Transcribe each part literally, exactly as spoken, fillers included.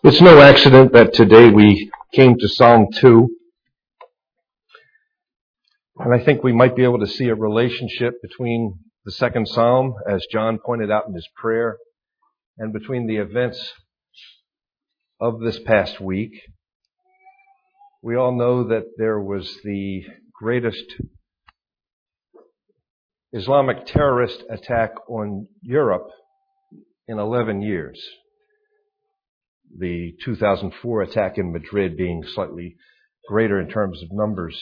It's no accident that today we came to Psalm two. And I think we might be able to see a relationship between the second Psalm, as John pointed out in his prayer, and between the events of this past week. We all know that there was the greatest Islamic terrorist attack on Europe in eleven years. The two thousand four attack in Madrid being slightly greater in terms of numbers.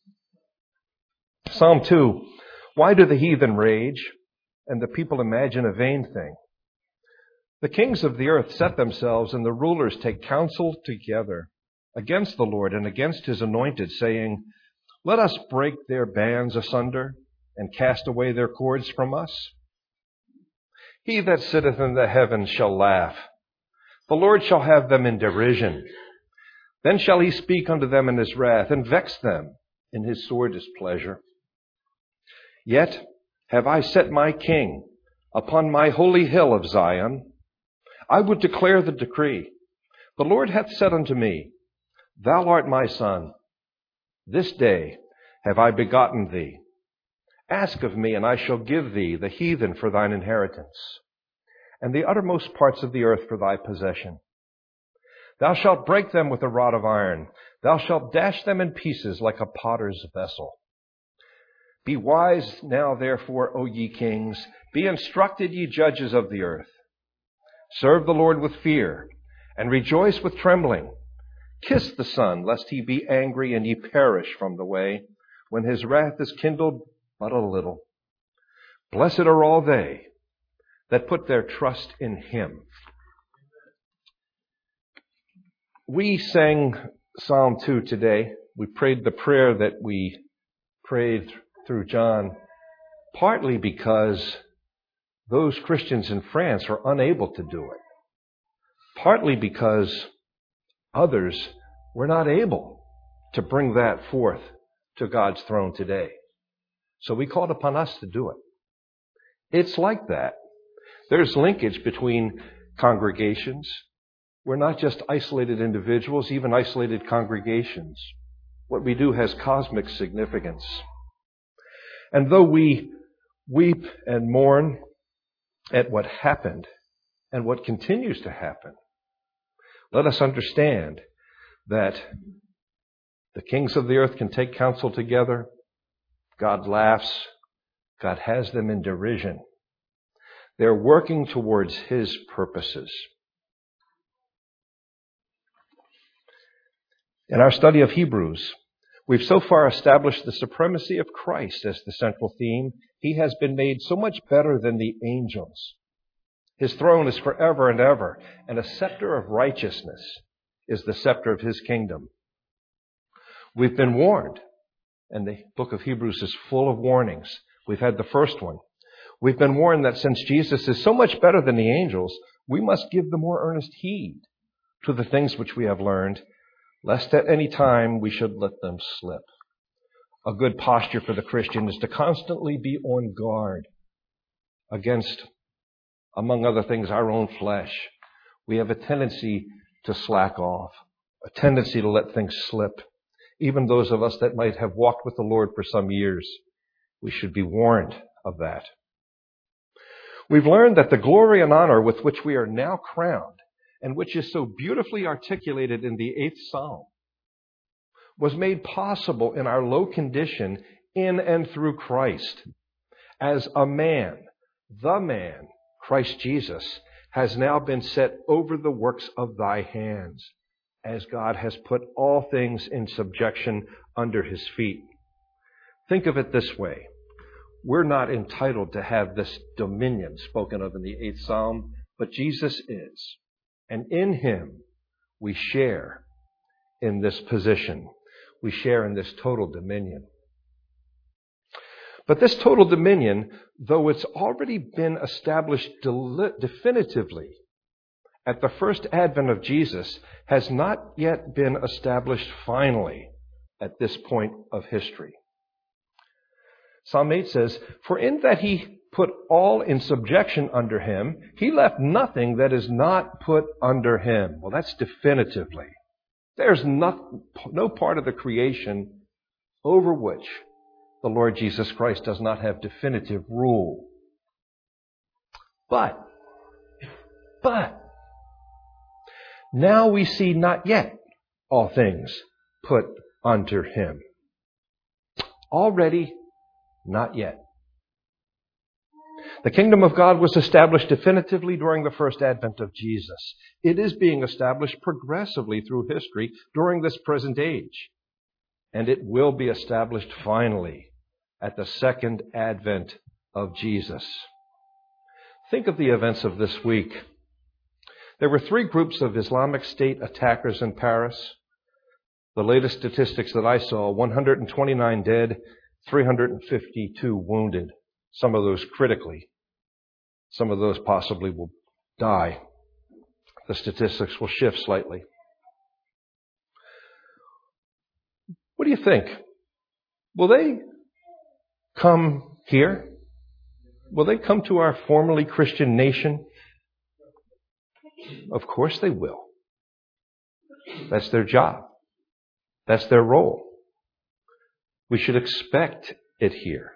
Psalm two, why do the heathen rage and the people imagine a vain thing? The kings of the earth set themselves and the rulers take counsel together against the Lord and against his anointed, saying, let us break their bands asunder and cast away their cords from us. He that sitteth in the heavens shall laugh. The Lord shall have them in derision. Then shall he speak unto them in his wrath, and vex them in his sore displeasure. Yet have I set my king upon my holy hill of Zion. I would declare the decree. The Lord hath said unto me, thou art my son. This day have I begotten thee. Ask of me, and I shall give thee the heathen for thine inheritance, and the uttermost parts of the earth for thy possession. Thou shalt break them with a rod of iron. Thou shalt dash them in pieces like a potter's vessel. Be wise now, therefore, O ye kings. Be instructed, ye judges of the earth. Serve the Lord with fear, and rejoice with trembling. Kiss the Son, lest he be angry and ye perish from the way, when his wrath is kindled but a little. Blessed are all they that put their trust in him. We sang Psalm two today. We prayed the prayer that we prayed through John, partly because those Christians in France are unable to do it. Partly because others were not able to bring that forth to God's throne today. So we called upon us to do it. It's like that. There's linkage between congregations. We're not just isolated individuals, even isolated congregations. What we do has cosmic significance. And though we weep and mourn at what happened and what continues to happen, let us understand that the kings of the earth can take counsel together. God laughs. God has them in derision. They're working towards his purposes. In our study of Hebrews, we've so far established the supremacy of Christ as the central theme. He has been made so much better than the angels. His throne is forever and ever, and a scepter of righteousness is the scepter of his kingdom. We've been warned, and the book of Hebrews is full of warnings. We've had the first one. We've been warned that since Jesus is so much better than the angels, we must give the more earnest heed to the things which we have learned, lest at any time we should let them slip. A good posture for the Christian is to constantly be on guard against, among other things, our own flesh. We have a tendency to slack off, a tendency to let things slip. Even those of us that might have walked with the Lord for some years, we should be warned of that. We've learned that the glory and honor with which we are now crowned, and which is so beautifully articulated in the eighth Psalm, was made possible in our low condition in and through Christ. As a man, the man, Christ Jesus, has now been set over the works of thy hands, as God has put all things in subjection under his feet. Think of it this way. We're not entitled to have this dominion spoken of in the eighth Psalm, but Jesus is. And in him, we share in this position. We share in this total dominion. But this total dominion, though it's already been established definitively at the first advent of Jesus, has not yet been established finally at this point of history. Psalm eight says, for in that he put all in subjection under him. He left nothing that is not put under him. Well, that's definitively. There's no, no part of the creation over which the Lord Jesus Christ does not have definitive rule. But, but, now we see not yet all things put under him. Already, not yet. The kingdom of God was established definitively during the first advent of Jesus. It is being established progressively through history during this present age. And it will be established finally at the second advent of Jesus. Think of the events of this week. There were three groups of Islamic State attackers in Paris. The latest statistics that I saw, one hundred twenty-nine dead, three hundred fifty-two wounded. Some of those critically. Some of those possibly will die. The statistics will shift slightly. What do you think? Will they come here? Will they come to our formerly Christian nation? Of course they will. That's their job. That's their role. We should expect it here.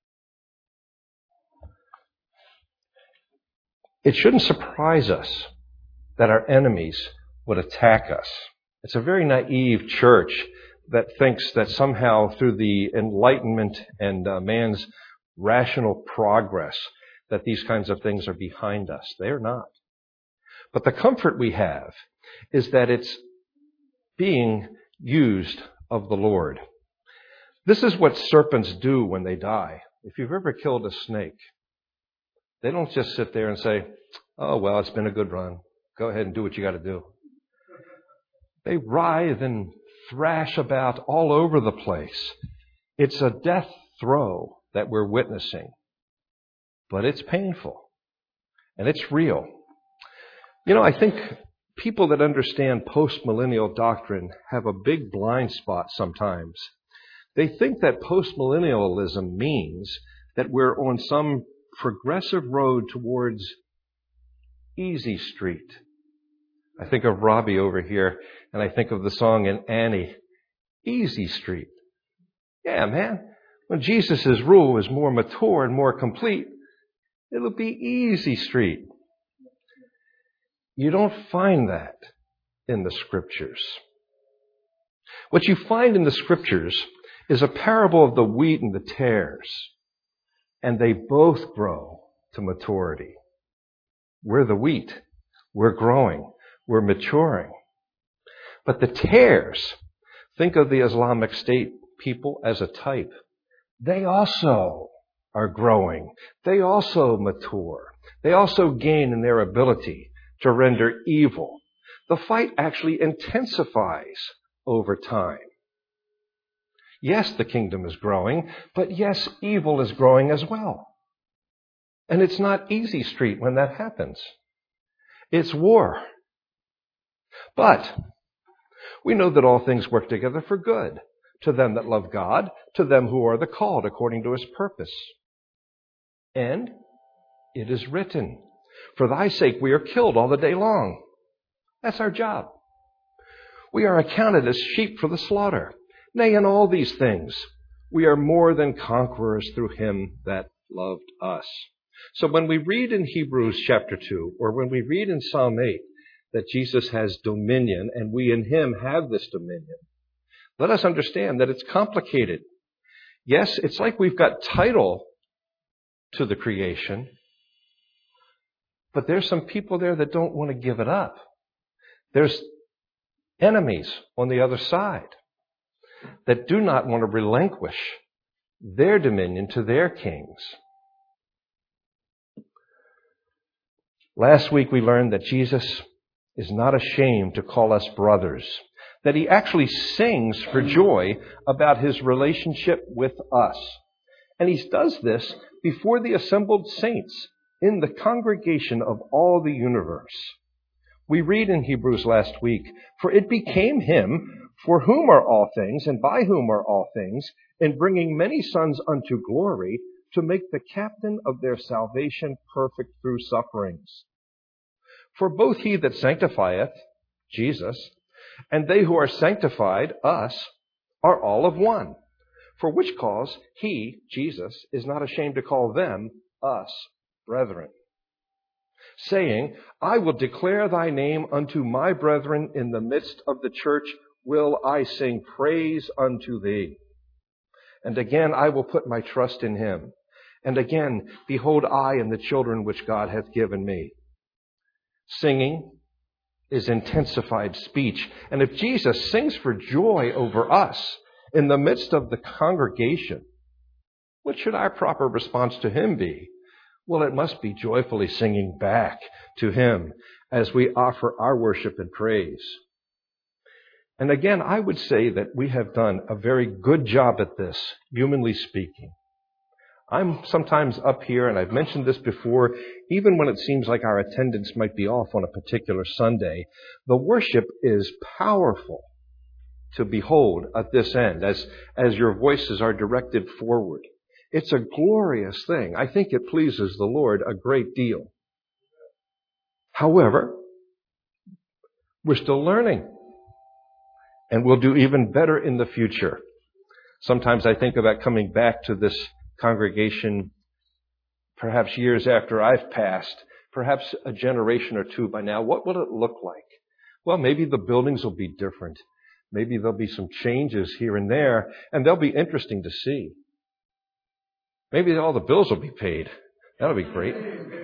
It shouldn't surprise us that our enemies would attack us. It's a very naive church that thinks that somehow through the enlightenment and uh, man's rational progress that these kinds of things are behind us. They are not. But the comfort we have is that it's being used of the Lord. This is what serpents do when they die. If you've ever killed a snake, they don't just sit there and say, oh, well, it's been a good run. Go ahead and do what you got to do. They writhe and thrash about all over the place. It's a death throe that we're witnessing. But it's painful. And it's real. You know, I think people that understand postmillennial doctrine have a big blind spot sometimes. They think that postmillennialism means that we're on some progressive road towards Easy Street. I think of Robbie over here, and I think of the song in Annie, Easy Street. Yeah, man. When Jesus' rule is more mature and more complete, it'll be Easy Street. You don't find that in the Scriptures. What you find in the Scriptures is a parable of the wheat and the tares. And they both grow to maturity. We're the wheat. We're growing. We're maturing. But the tares, think of the Islamic State people as a type. They also are growing. They also mature. They also gain in their ability to render evil. The fight actually intensifies over time. Yes, the kingdom is growing, but yes, evil is growing as well. And it's not Easy Street when that happens. It's war. But we know that all things work together for good, to them that love God, to them who are the called according to his purpose. And it is written, for thy sake we are killed all the day long. That's our job. We are accounted as sheep for the slaughter. Nay, in all these things, we are more than conquerors through him that loved us. So when we read in Hebrews chapter two, or when we read in Psalm eight, that Jesus has dominion, and we in him have this dominion, let us understand that it's complicated. Yes, it's like we've got title to the creation, but there's some people there that don't want to give it up. There's enemies on the other side that do not want to relinquish their dominion to their kings. Last week we learned that Jesus is not ashamed to call us brothers, that he actually sings for joy about his relationship with us. And he does this before the assembled saints in the congregation of all the universe. We read in Hebrews last week, for it became him for whom are all things and by whom are all things, in bringing many sons unto glory, to make the captain of their salvation perfect through sufferings. For both he that sanctifieth, Jesus, and they who are sanctified, us, are all of one. For which cause he, Jesus, is not ashamed to call them, us, brethren, saying, I will declare thy name unto my brethren in the midst of the church, will I sing praise unto thee. And again I will put my trust in him. And again, behold, I and the children which God hath given me. Singing is intensified speech. And if Jesus sings for joy over us in the midst of the congregation, what should our proper response to him be? Well, it must be joyfully singing back to him as we offer our worship and praise. And again, I would say that we have done a very good job at this, humanly speaking. I'm sometimes up here, and I've mentioned this before, even when it seems like our attendance might be off on a particular Sunday, the worship is powerful to behold at this end as, as your voices are directed forward. It's a glorious thing. I think it pleases the Lord a great deal. However, we're still learning, and we'll do even better in the future. Sometimes I think about coming back to this congregation perhaps years after I've passed, perhaps a generation or two by now. What will it look like? Well, maybe the buildings will be different. Maybe there'll be some changes here and there, and they'll be interesting to see. Maybe all the bills will be paid. That'll be great.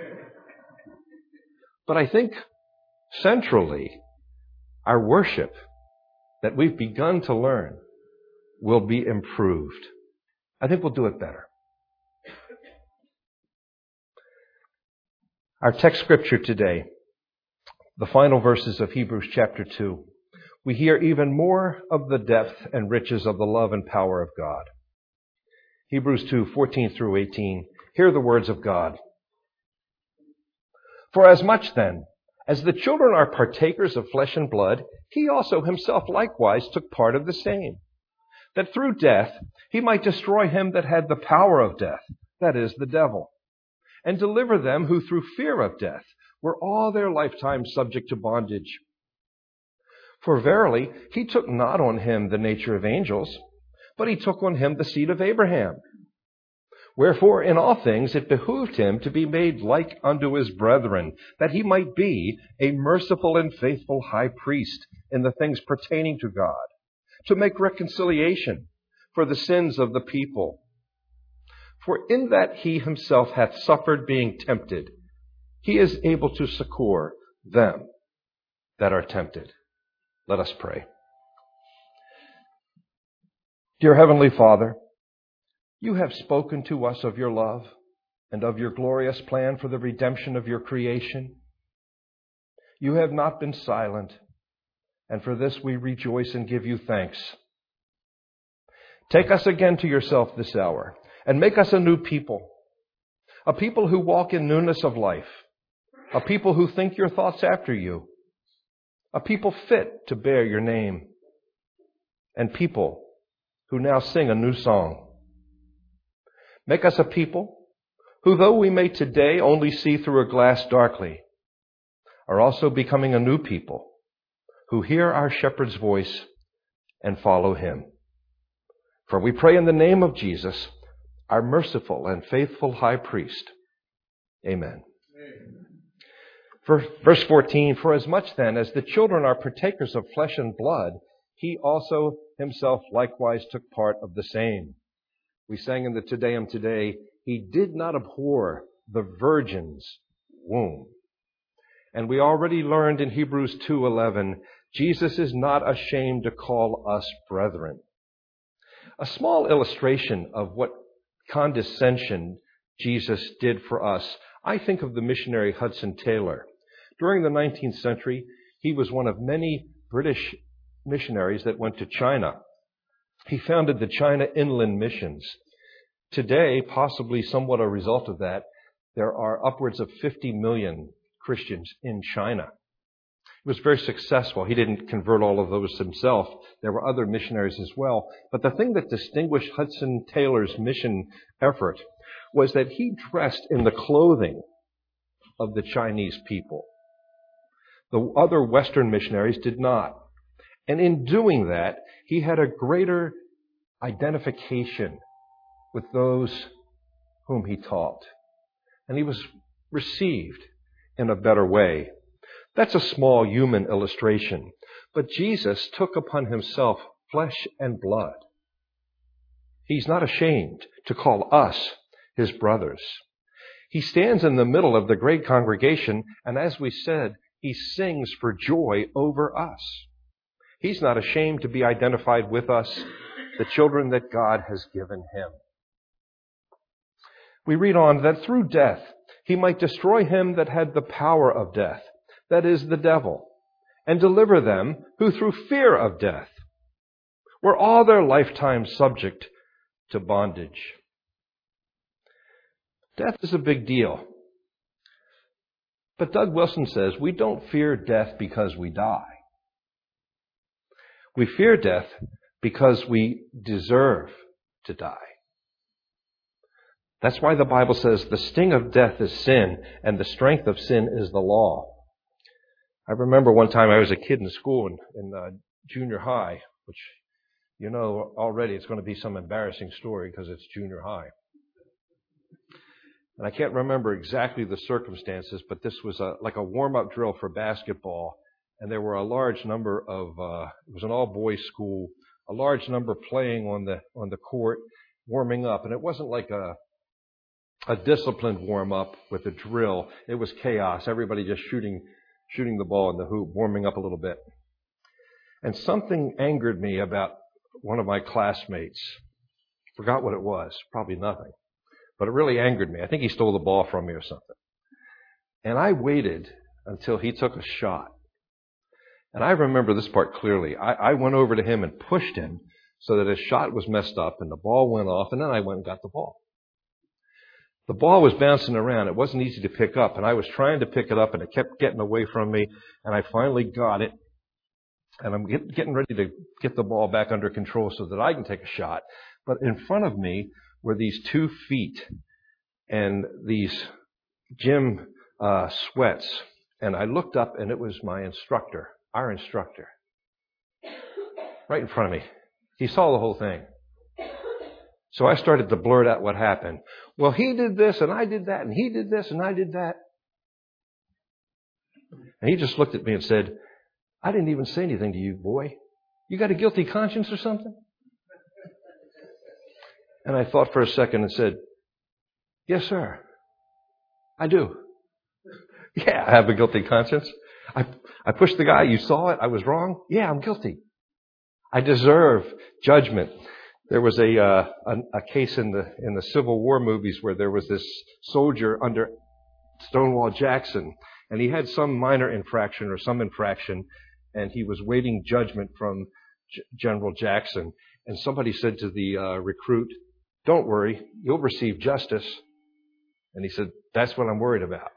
But I think centrally, our worship that we've begun to learn will be improved. I think we'll do it better. Our text scripture today, the final verses of Hebrews chapter two, we hear even more of the depth and riches of the love and power of God. Hebrews two, fourteen through eighteen. Hear the words of God. For as much then as the children are partakers of flesh and blood, he also himself likewise took part of the same, that through death he might destroy him that had the power of death, that is, the devil, and deliver them who through fear of death were all their lifetime subject to bondage. For verily he took not on him the nature of angels, but he took on him the seed of Abraham. Wherefore in all things it behooved him to be made like unto his brethren, that he might be a merciful and faithful high priest in the things pertaining to God, to make reconciliation for the sins of the people. For in that he himself hath suffered being tempted, he is able to succor them that are tempted. Let us pray. Dear Heavenly Father, you have spoken to us of your love and of your glorious plan for the redemption of your creation. You have not been silent, and for this we rejoice and give you thanks. Take us again to yourself this hour, and make us a new people, a people who walk in newness of life, a people who think your thoughts after you, a people fit to bear your name, and people who now sing a new song. Make us a people who, though we may today only see through a glass darkly, are also becoming a new people who hear our shepherd's voice and follow him. For we pray in the name of Jesus, our merciful and faithful high priest. Amen. Amen. Verse fourteen, for as much then as the children are partakers of flesh and blood, he also himself likewise took part of the same. We sang in the Te Deum today, he did not abhor the virgin's womb. And we already learned in Hebrews two eleven, Jesus is not ashamed to call us brethren. A small illustration of what condescension Jesus did for us, I think of the missionary Hudson Taylor. During the nineteenth century, he was one of many British missionaries that went to China. He founded the China Inland Missions. Today, possibly somewhat a result of that, there are upwards of fifty million Christians in China. He was very successful. He didn't convert all of those himself. There were other missionaries as well. But the thing that distinguished Hudson Taylor's mission effort was that he dressed in the clothing of the Chinese people. The other Western missionaries did not. And in doing that, he had a greater identification with those whom he taught. And he was received in a better way. That's a small human illustration. But Jesus took upon himself flesh and blood. He's not ashamed to call us his brothers. He stands in the middle of the great congregation, and as we said, he sings for joy over us. He's not ashamed to be identified with us, the children that God has given him. We read on that through death, he might destroy him that had the power of death, that is, the devil, and deliver them who through fear of death were all their lifetime subject to bondage. Death is a big deal. But Doug Wilson says we don't fear death because we die. We fear death because we deserve to die. That's why the Bible says the sting of death is sin, and the strength of sin is the law. I remember one time I was a kid in school in, in uh, junior high, which, you know, already it's going to be some embarrassing story because it's junior high. And I can't remember exactly the circumstances, but this was a, like a warm-up drill for basketball. And there were a large number of, uh, it was an all-boys school, a large number playing on the, on the court, warming up. And it wasn't like a, a disciplined warm-up with a drill. It was chaos. Everybody just shooting, shooting the ball in the hoop, warming up a little bit. And something angered me about one of my classmates. Forgot what it was. Probably nothing. But it really angered me. I think he stole the ball from me or something. And I waited until he took a shot. And I remember this part clearly. I, I went over to him and pushed him so that his shot was messed up and the ball went off, and then I went and got the ball. The ball was bouncing around. It wasn't easy to pick up, and I was trying to pick it up, and it kept getting away from me, and I finally got it. And I'm get, getting ready to get the ball back under control so that I can take a shot. But in front of me were these two feet and these gym uh, sweats. And I looked up, and it was my instructor, our instructor, right in front of me. He saw the whole thing. So I started to blurt out what happened. Well, he did this, and I did that, and he did this, and I did that. And he just looked at me and said, I didn't even say anything to you, boy. You got a guilty conscience or something? And I thought for a second and said, yes, sir. I do. Yeah, I have a guilty conscience. I I pushed the guy. You saw it. I was wrong. Yeah, I'm guilty. I deserve judgment. There was a, uh, a a case in the in the Civil War movies where there was this soldier under Stonewall Jackson, and he had some minor infraction or some infraction, and he was waiting judgment from G- General Jackson. And somebody said to the uh, recruit, "Don't worry, you'll receive justice." And he said, "That's what I'm worried about."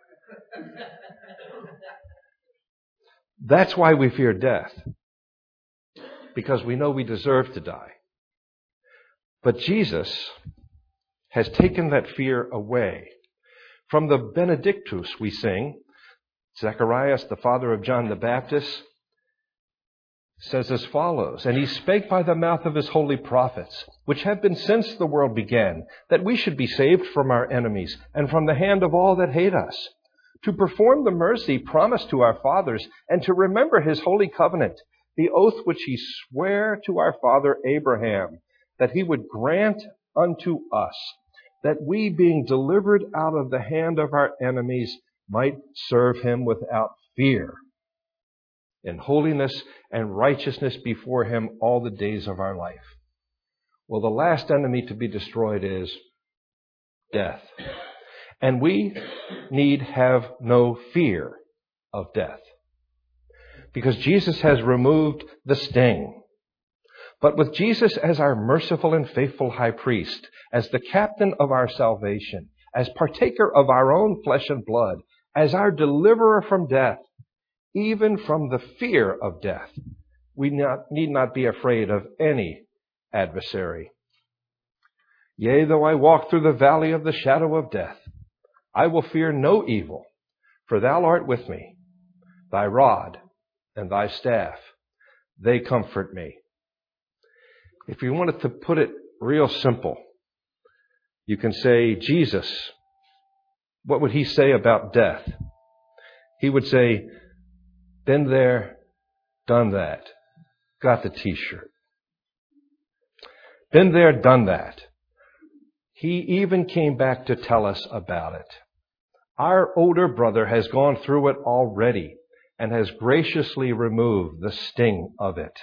That's why we fear death, because we know we deserve to die. But Jesus has taken that fear away. From the Benedictus we sing, Zacharias, the father of John the Baptist, says as follows, "And he spake by the mouth of his holy prophets, which have been since the world began, that we should be saved from our enemies and from the hand of all that hate us, to perform the mercy promised to our fathers, and to remember his holy covenant, the oath which he sware to our father Abraham, that he would grant unto us, that we, being delivered out of the hand of our enemies, might serve him without fear, in holiness and righteousness before him all the days of our life." Well, the last enemy to be destroyed is death. And we need have no fear of death, because Jesus has removed the sting. But with Jesus as our merciful and faithful high priest, as the captain of our salvation, as partaker of our own flesh and blood, as our deliverer from death, even from the fear of death, we not, need not be afraid of any adversary. Yea, though I walk through the valley of the shadow of death, I will fear no evil, for thou art with me. Thy rod and thy staff, they comfort me. If you wanted to put it real simple, you can say, Jesus, what would he say about death? He would say, been there, done that, got the t-shirt. Been there, done that. He even came back to tell us about it. Our older brother has gone through it already and has graciously removed the sting of it.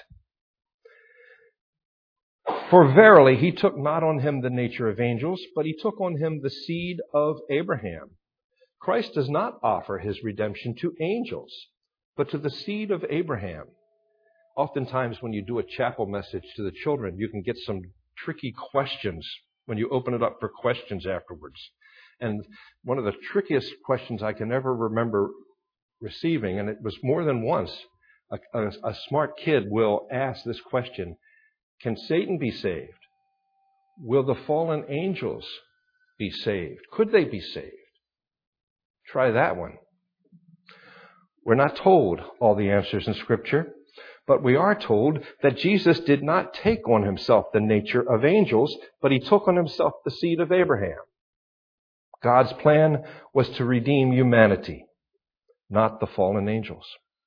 For verily he took not on him the nature of angels, but he took on him the seed of Abraham. Christ does not offer his redemption to angels, but to the seed of Abraham. Oftentimes when you do a chapel message to the children, you can get some tricky questions when you open it up for questions afterwards. And one of the trickiest questions I can ever remember receiving, and it was more than once, a, a, a smart kid will ask this question, can Satan be saved? Will the fallen angels be saved? Could they be saved? Try that one. We're not told all the answers in Scripture, but we are told that Jesus did not take on himself the nature of angels, but he took on himself the seed of Abraham. God's plan was to redeem humanity, not the fallen angels.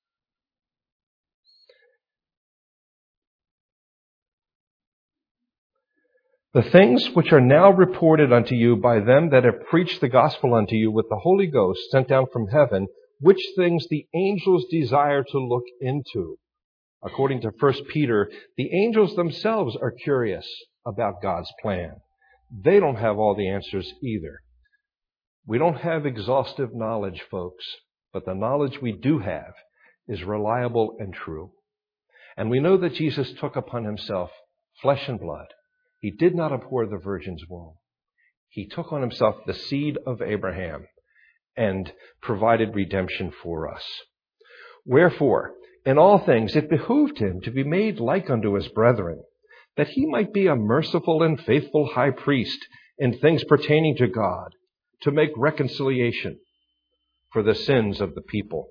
The things which are now reported unto you by them that have preached the gospel unto you with the Holy Ghost sent down from heaven, which things the angels desire to look into. According to First Peter, the angels themselves are curious about God's plan. They don't have all the answers either. We don't have exhaustive knowledge, folks, but the knowledge we do have is reliable and true. And we know that Jesus took upon himself flesh and blood. He did not abhor the virgin's womb. He took on himself the seed of Abraham and provided redemption for us. Wherefore, in all things it behooved him to be made like unto his brethren, that he might be a merciful and faithful high priest in things pertaining to God, to make reconciliation for the sins of the people.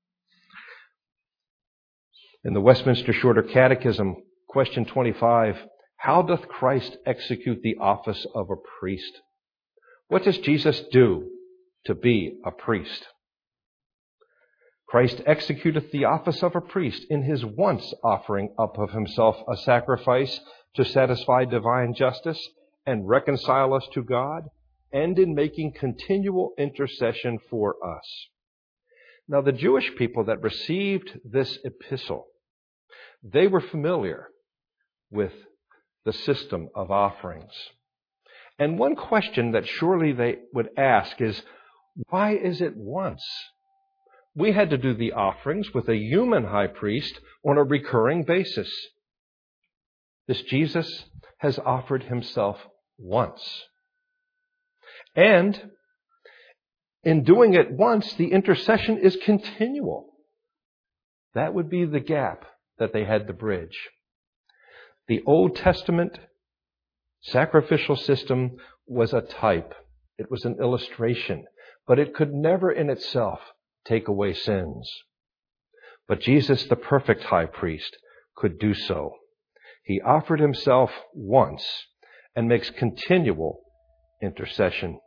In the Westminster Shorter Catechism, question twenty-five, how doth Christ execute the office of a priest? What does Jesus do to be a priest? Christ executeth the office of a priest in his once offering up of himself a sacrifice to satisfy divine justice and reconcile us to God, and in making continual intercession for us. Now, the Jewish people that received this epistle, they were familiar with the system of offerings. And one question that surely they would ask is, why is it once? We had to do the offerings with a human high priest on a recurring basis. This Jesus has offered himself once. And in doing it once, the intercession is continual. That would be the gap that they had to bridge. The Old Testament sacrificial system was a type. It was an illustration, but it could never in itself take away sins. But Jesus, the perfect high priest, could do so. He offered himself once and makes continual intercession.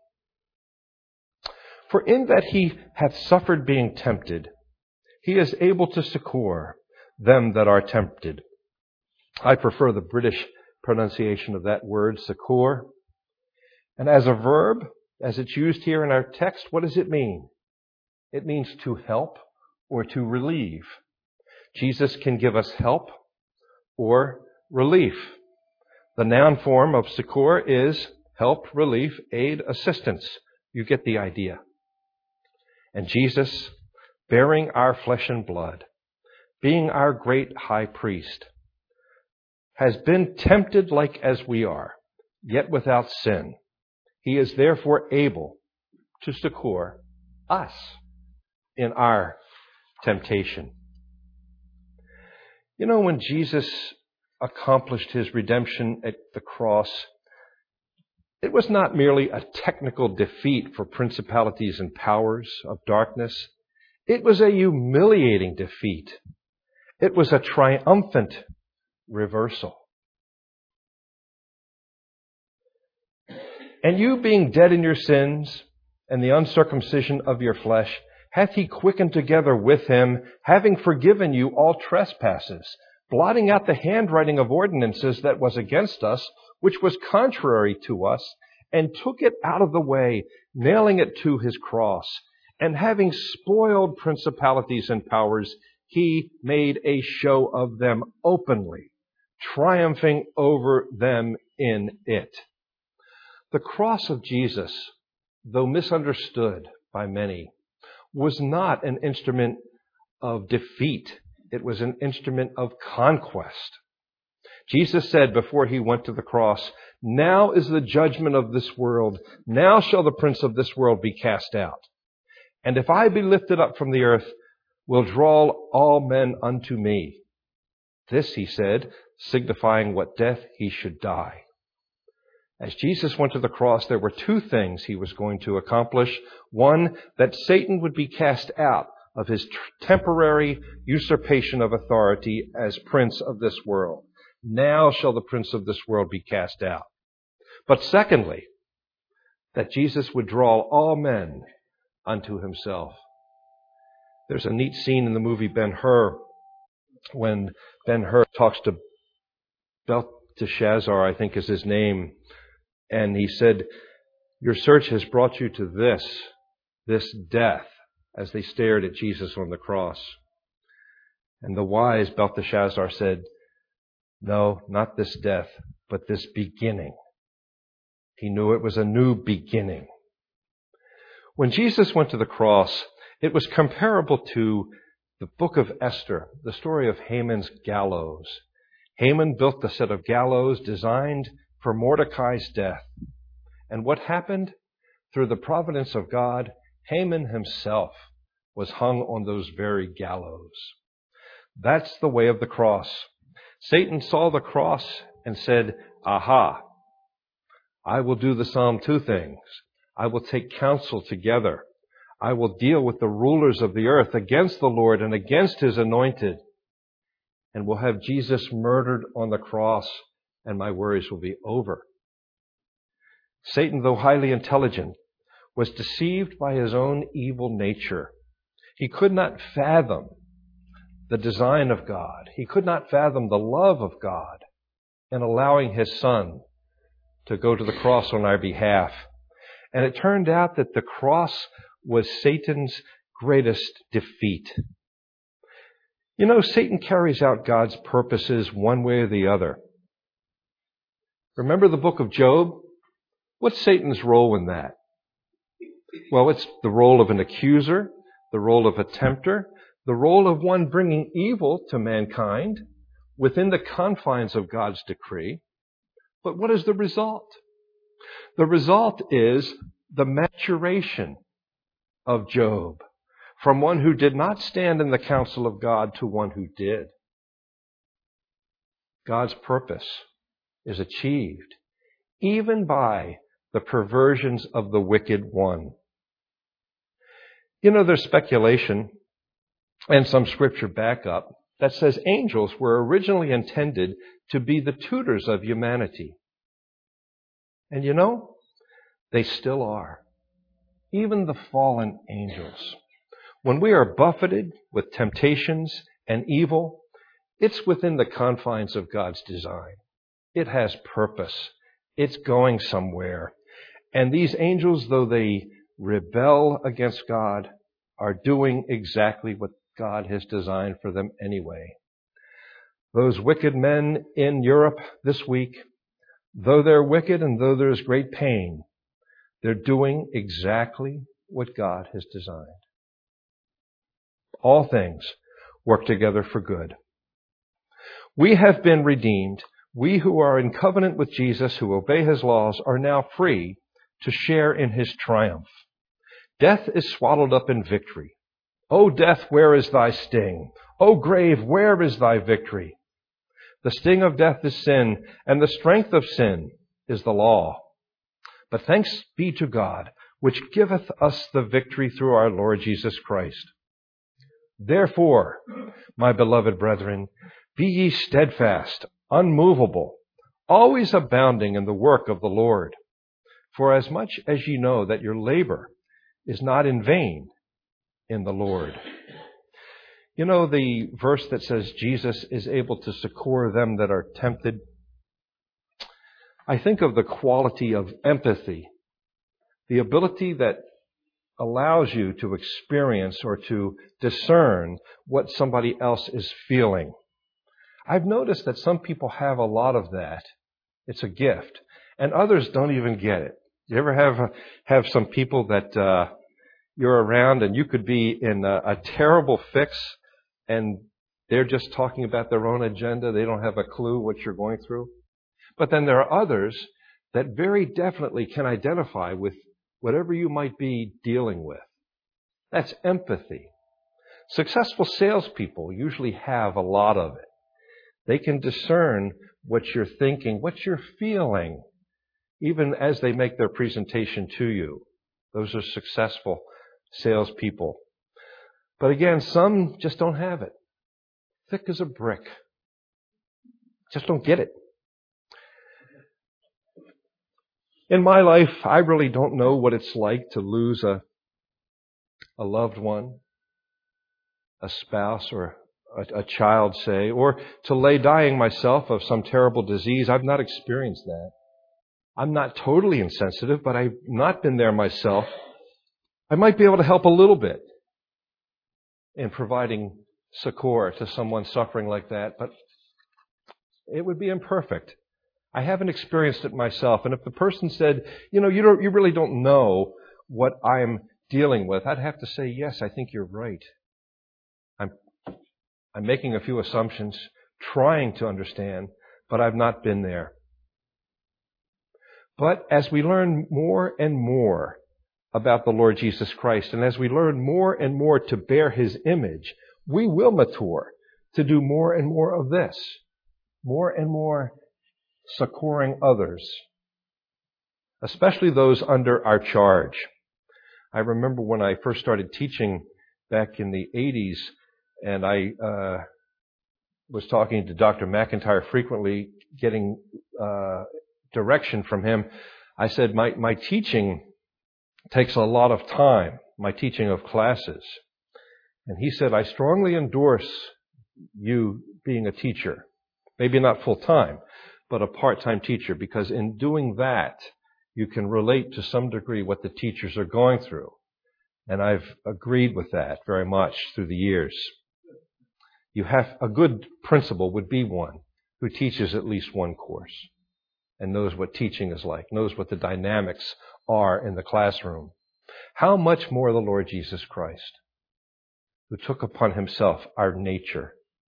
For in that he hath suffered being tempted, he is able to succor them that are tempted. I prefer the British pronunciation of that word, succor. And as a verb, as it's used here in our text, what does it mean? It means to help or to relieve. Jesus can give us help or relief. The noun form of succor is help, relief, aid, assistance. You get the idea. And Jesus, bearing our flesh and blood, being our great high priest, has been tempted like as we are, yet without sin. He is therefore able to succor us in our temptation. You know, when Jesus accomplished his redemption at the cross, It was not merely a technical defeat for principalities and powers of darkness. It was a humiliating defeat. It was a triumphant reversal. And you, being dead in your sins and the uncircumcision of your flesh, hath he quickened together with him, having forgiven you all trespasses, blotting out the handwriting of ordinances that was against us, which was contrary to us, and took it out of the way, nailing it to his cross. And having spoiled principalities and powers, he made a show of them openly, triumphing over them in it. The cross of Jesus, though misunderstood by many, was not an instrument of defeat. It was an instrument of conquest. Jesus said before he went to the cross, "Now is the judgment of this world. Now shall the prince of this world be cast out. And if I be lifted up from the earth, will draw all men unto me." This he said, signifying what death he should die. As Jesus went to the cross, there were two things he was going to accomplish. One, that Satan would be cast out of his temporary usurpation of authority as prince of this world. Now shall the prince of this world be cast out. But secondly, that Jesus would draw all men unto himself. There's a neat scene in the movie Ben-Hur when Ben-Hur talks to Belteshazzar, I think is his name, and he said, "Your search has brought you to this, this death," as they stared at Jesus on the cross. And the wise Belteshazzar said, "No, not this death, but this beginning." He knew it was a new beginning. When Jesus went to the cross, it was comparable to the book of Esther, the story of Haman's gallows. Haman built a set of gallows designed for Mordecai's death. And what happened? Through the providence of God, Haman himself was hung on those very gallows. That's the way of the cross. Satan saw the cross and said, "Aha, I will do the Psalm two things. I will take counsel together. I will deal with the rulers of the earth against the Lord and against his anointed. And we'll have Jesus murdered on the cross, and my worries will be over." Satan, though highly intelligent, was deceived by his own evil nature. He could not fathom the design of God. He could not fathom the love of God in allowing his Son to go to the cross on our behalf. And it turned out that the cross was Satan's greatest defeat. You know, Satan carries out God's purposes one way or the other. Remember the book of Job? What's Satan's role in that? Well, it's the role of an accuser, the role of a tempter, the role of one bringing evil to mankind within the confines of God's decree. But what is the result? The result is the maturation of Job from one who did not stand in the counsel of God to one who did. God's purpose is achieved even by the perversions of the wicked one. You know, there's speculation and some scripture backup that says angels were originally intended to be the tutors of humanity. And you know, they still are. Even the fallen angels. When we are buffeted with temptations and evil, it's within the confines of God's design. It has purpose. It's going somewhere. And these angels, though they rebel against God, are doing exactly what God has designed for them anyway. Those wicked men in Europe this week, though they're wicked and though there's great pain, they're doing exactly what God has designed. All things work together for good. We have been redeemed. We who are in covenant with Jesus, who obey his laws, are now free to share in his triumph. Death is swallowed up in victory. O death, where is thy sting? O grave, where is thy victory? The sting of death is sin, and the strength of sin is the law. But thanks be to God, which giveth us the victory through our Lord Jesus Christ. Therefore, my beloved brethren, be ye steadfast, unmovable, always abounding in the work of the Lord. For as much as ye know that your labor is not in vain in the Lord. You know the verse that says Jesus is able to succor them that are tempted? I think of the quality of empathy, the ability that allows you to experience or to discern what somebody else is feeling. I've noticed that some people have a lot of that. It's a gift. And others don't even get it. You ever have have some people that uh, you're around and you could be in a, a terrible fix and they're just talking about their own agenda. They don't have a clue what you're going through. But then there are others that very definitely can identify with whatever you might be dealing with. That's empathy. Successful salespeople usually have a lot of it. They can discern what you're thinking, what you're feeling, even as they make their presentation to you. Those are successful salespeople. But again, some just don't have it. Thick as a brick. Just don't get it. In my life, I really don't know what it's like to lose a, a loved one, a spouse, or a, a child, say, or to lay dying myself of some terrible disease. I've not experienced that. I'm not totally insensitive, but I've not been there myself. I might be able to help a little bit in providing succor to someone suffering like that, but it would be imperfect. I haven't experienced it myself. And if the person said, you know, you don't, you really don't know what I'm dealing with, I'd have to say, yes, I think you're right. I'm, I'm making a few assumptions, trying to understand, but I've not been there. But as we learn more and more about the Lord Jesus Christ, and as we learn more and more to bear His image, we will mature to do more and more of this, more and more succoring others, especially those under our charge. I remember when I first started teaching back in the eighties, and I uh, was talking to Doctor McIntyre frequently, getting uh, direction from him. I said, my, my teaching takes a lot of time, my teaching of classes. And he said, I strongly endorse you being a teacher, maybe not full-time, but a part-time teacher, because in doing that, you can relate to some degree what the teachers are going through. And I've agreed with that very much through the years. You have a good principal would be one who teaches at least one course and knows what teaching is like, knows what the dynamics are in the classroom. How much more the Lord Jesus Christ, who took upon Himself our nature.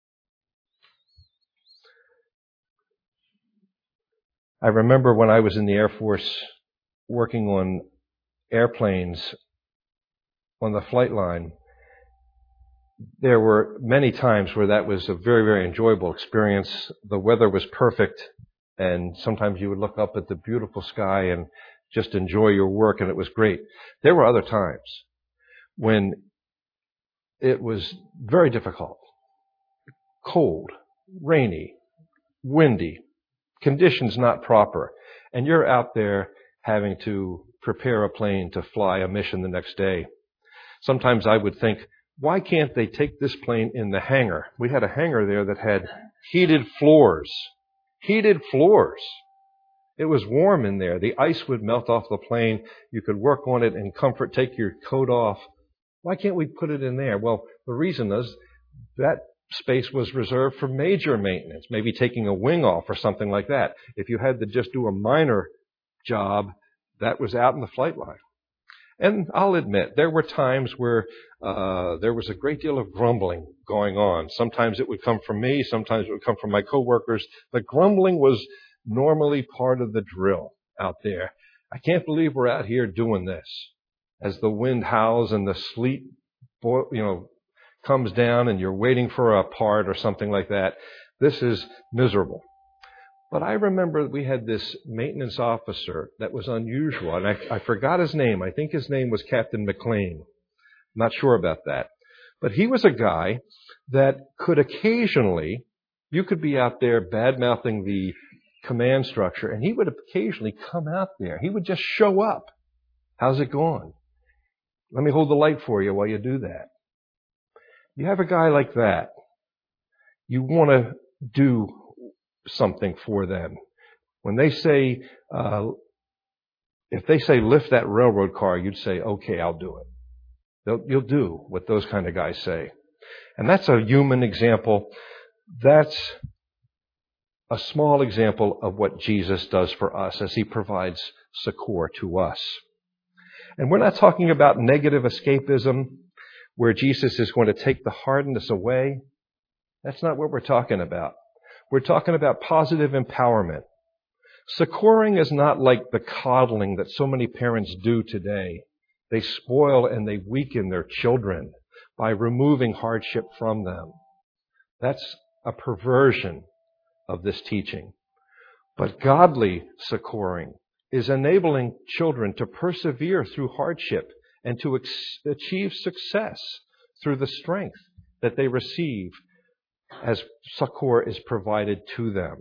I remember when I was in the Air Force working on airplanes on the flight line, there were many times where that was a very, very enjoyable experience. The weather was perfect, and sometimes you would look up at the beautiful sky and just enjoy your work, and it was great. There were other times when it was very difficult, cold, rainy, windy, conditions not proper, and you're out there having to prepare a plane to fly a mission the next day. Sometimes I would think, why can't they take this plane in the hangar? We had a hangar there that had heated floors. Heated floors. It was warm in there. The ice would melt off the plane. You could work on it in comfort, take your coat off. Why can't we put it in there? Well, the reason is that space was reserved for major maintenance, maybe taking a wing off or something like that. If you had to just do a minor job, that was out in the flight line. And I'll admit, there were times where uh, there was a great deal of grumbling going on. Sometimes it would come from me, sometimes it would come from my coworkers. The grumbling was normally part of the drill out there. I can't believe we're out here doing this. As the wind howls and the sleet, you know, comes down and you're waiting for a part or something like that. This is miserable. But I remember we had this maintenance officer that was unusual, and I, I forgot his name. I think his name was Captain McLean. I'm not sure about that. But he was a guy that could occasionally, you could be out there bad-mouthing the command structure, and he would occasionally come out there. He would just show up. How's it going? Let me hold the light for you while you do that. You have a guy like that. You want to do something for them. When they say, uh, if they say lift that railroad car, you'd say, okay, I'll do it. They'll, you'll do what those kind of guys say. And that's a human example. That's a small example of what Jesus does for us as he provides succor to us. And we're not talking about negative escapism where Jesus is going to take the hardness away. That's not what we're talking about. We're talking about positive empowerment. Succoring is not like the coddling that so many parents do today. They spoil and they weaken their children by removing hardship from them. That's a perversion of this teaching. But godly succoring is enabling children to persevere through hardship and to ex- achieve success through the strength that they receive as succor is provided to them.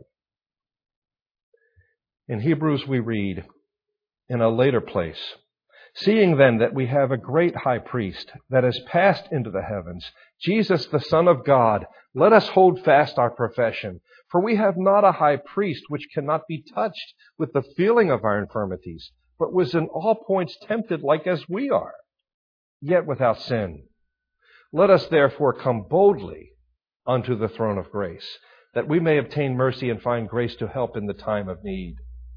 In Hebrews we read in a later place, seeing then that we have a great high priest that has passed into the heavens, Jesus the Son of God, let us hold fast our profession. For we have not a high priest which cannot be touched with the feeling of our infirmities, but was in all points tempted like as we are, yet without sin. Let us therefore come boldly unto the throne of grace, that we may obtain mercy and find grace to help in the time of need.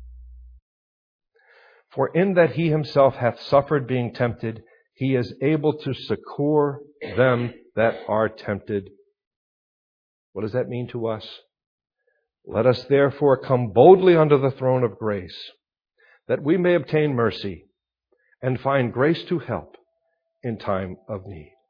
For in that he himself hath suffered being tempted, he is able to succor them that are tempted. What does that mean to us? Let us therefore come boldly unto the throne of grace, that we may obtain mercy and find grace to help in time of need.